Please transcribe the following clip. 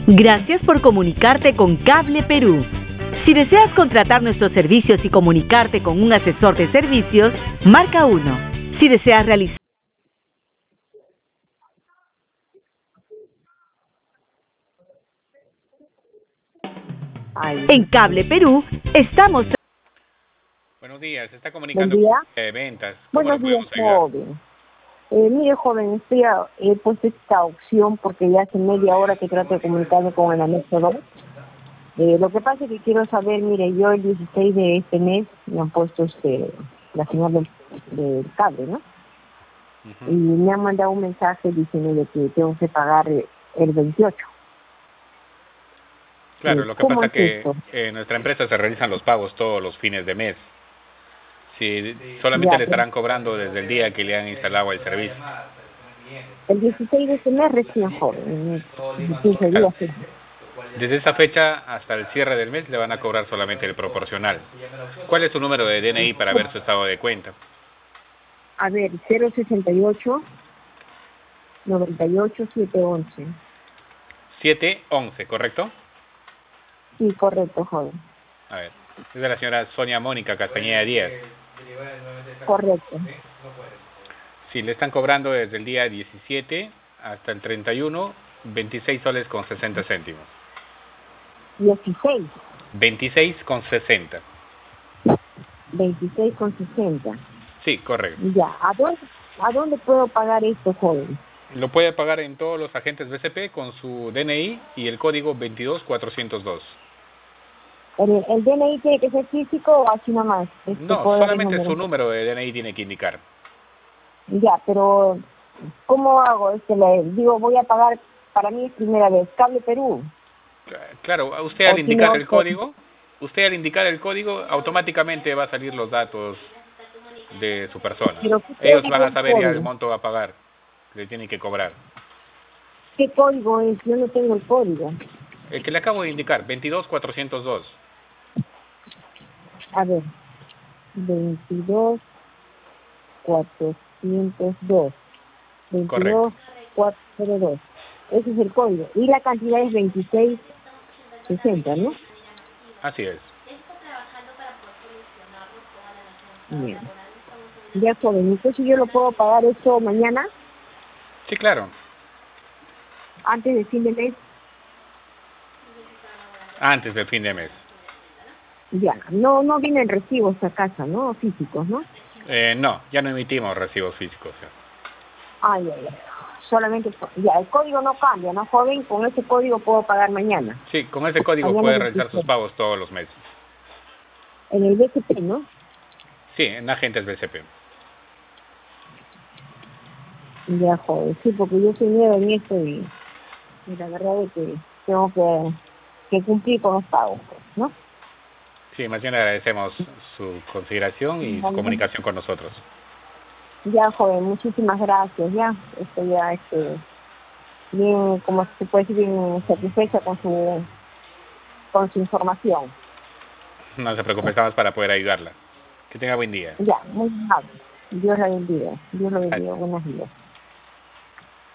Gracias por comunicarte con Cable Perú. Si deseas contratar nuestros servicios y comunicarte con un asesor de servicios, marca 1. Si deseas realizar... En Cable Perú estamos... Buenos días, se está Buen comunicando día. con de ventas. ¿Cómo Buenos lo días, podemos ayudar? joven. Mire, joven, he puesto esta opción porque ya hace media hora que trato de comunicarme con el anexo 2. Lo que pasa es que quiero saber, mire, yo el 16 de este mes me han puesto la señal del cable, ¿no? Ujú. Y me han mandado un mensaje diciendo de que tengo que pagar el 28. Claro, lo que ¿Cómo pasa es que esto? en nuestra empresa se realizan los pagos todos los fines de mes. Si solamente Ya, le estarán cobrando desde el día que le han instalado el servicio. el 16 de este mes recién, joven, 15 Claro. días. Desde esa fecha hasta el cierre del mes le van a cobrar solamente el proporcional. ¿Cuál es su número de DNI para ver su estado de cuenta? A ver, 068 98 711. 711, ¿correcto? Sí, correcto, joven. A ver, es de la señora Sonia Mónica Castañeda Díaz. Correcto. Sí, le están cobrando desde el día 17 hasta el 31, 26 soles con 60 céntimos. 16, 26 con 60. 26,60. Sí, correcto. Ya, ¿a dónde puedo pagar esto, joven? Lo puede pagar en todos los agentes BCP con su DNI y el código 22402. ¿El DNI tiene que ser físico o así nomás? No, ¿Puedo dar el solamente su número? número de DNI tiene que indicar. Ya, pero ¿cómo hago? Digo, voy a pagar, para mí es primera vez, Cable Perú. Claro, usted al O tiene indicar el otro. código, automáticamente va a salir los datos de su persona. Pero ¿qué Ellos van código a es, saber ya el joven? monto a pagar, que le tienen que cobrar. ¿Qué código es? Yo no tengo el código. El que le acabo de indicar, 22402. A ver, 22,402. Correcto. 22,402. Ese es el código. Y la cantidad es 26,60, ¿no? Así es. Bien. Ya, joven. Entonces yo lo puedo pagar esto mañana, Sí, claro. antes del fin de mes. Antes del fin de mes. Ya. No vienen recibos a casa, ¿no? Físicos, ¿no? No, ya no emitimos recibos físicos. Ay, ay, ay. Solamente, ya, el código no cambia, ¿no, joven? Con ese código puedo pagar mañana. Sí, con ese código Mañana puede realizar sus 26. pagos todos los meses. En el BCP, ¿no? Sí, en agentes BCP. Ya, joven. Sí, porque yo soy nueva en esto y la verdad es que tengo que cumplir con los pagos, pues, ¿no? Sí, más bien agradecemos su consideración y su Vale. comunicación con nosotros. Ya, joven, muchísimas gracias. Ya, bien, como se puede decir, bien satisfecha con su información. No se preocupe, estamos para poder ayudarla. Que tenga buen día. Ya, muy amable. Dios la bendiga. Dios la bendiga. Buenos días.